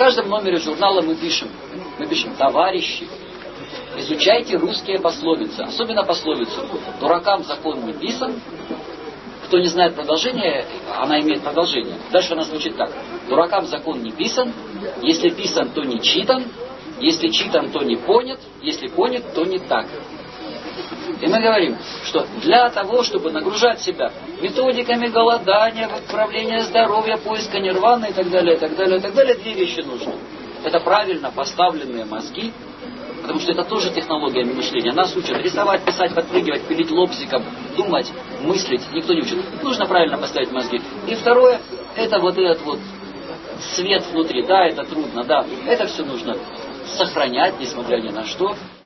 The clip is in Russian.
каждом номере журнала мы пишем, товарищи, изучайте русские пословицы, особенно пословицу «Дуракам закон не писан». Кто не знает продолжение, она имеет продолжение. Дальше она звучит так. Дуракам закон не писан, если писан, то не читан, если читан, то не понят, если понят, то не так. И мы говорим, что для того, чтобы нагружать себя методиками голодания, восстановления здоровья, поиска нирваны и так далее, две вещи нужны. Это правильно поставленные мозги, потому что это тоже технология мышления. Нас учат рисовать, писать, подпрыгивать, пилить лобзиком, думать, мыслить. Никто не учит. Нужно правильно поставить мозги. И второе, это вот этот вот свет внутри. Да, это трудно, да. Это все нужно сохранять, несмотря ни на что.